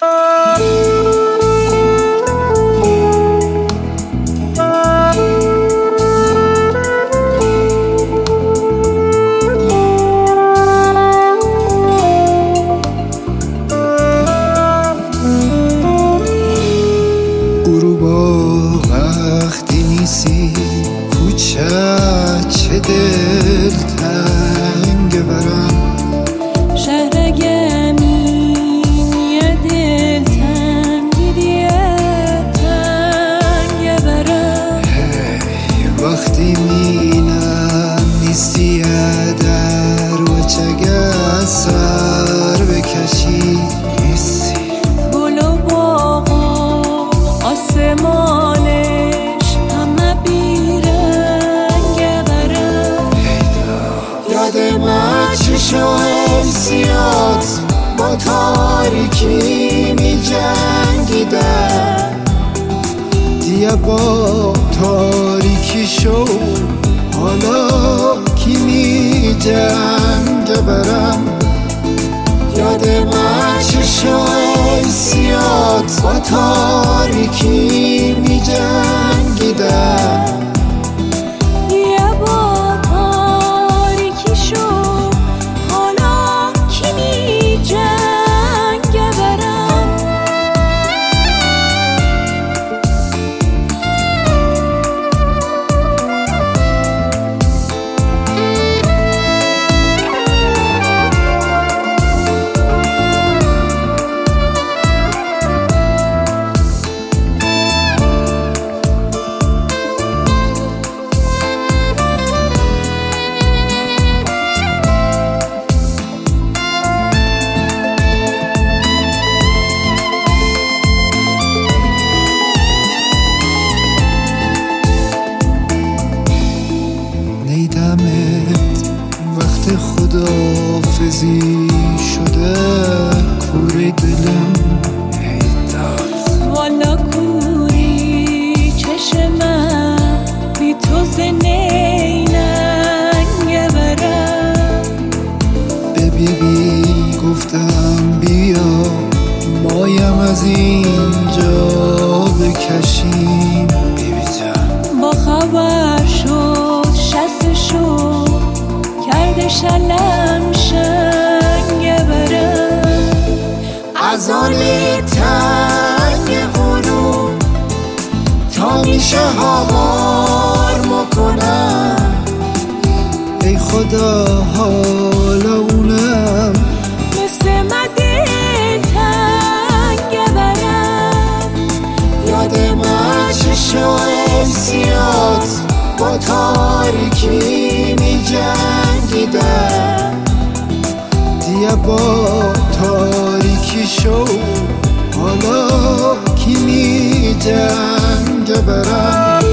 وقتی نیستی کوچه چه دلتنگ برم شهر گمین یه دلتنگی تنگ برم وقتی مینم نیستی در و چگه سر بکشی نیستی گل و باغ و آسمانش همه بیرنگ برم یاد من چشم سیات با تاریکی می جنگیدن دیگه با تاریکی شو حالا کی می جنگ برم یاد من چشم سیات با تاریکی می جنگیدن یه با تاریکی شو حالا کی می جنگ برم نیدمت وقت خداحافظی شده کوره دلم والا کوری چشمم بی تو زنیننگ برم بی گفتم بیا مایم از اینجا بکشیم بیبی جان با خبر شد شستشو کرده شلم شنگ برم از آنی تنگ غروب تا میشه هوار مکنم ای خدا حالا اونم مثل مده تنگ برم یاد من چشم سیات با تاریکی می جنگیدن دیگه با تاریکی شو حالا کی می جنگ برم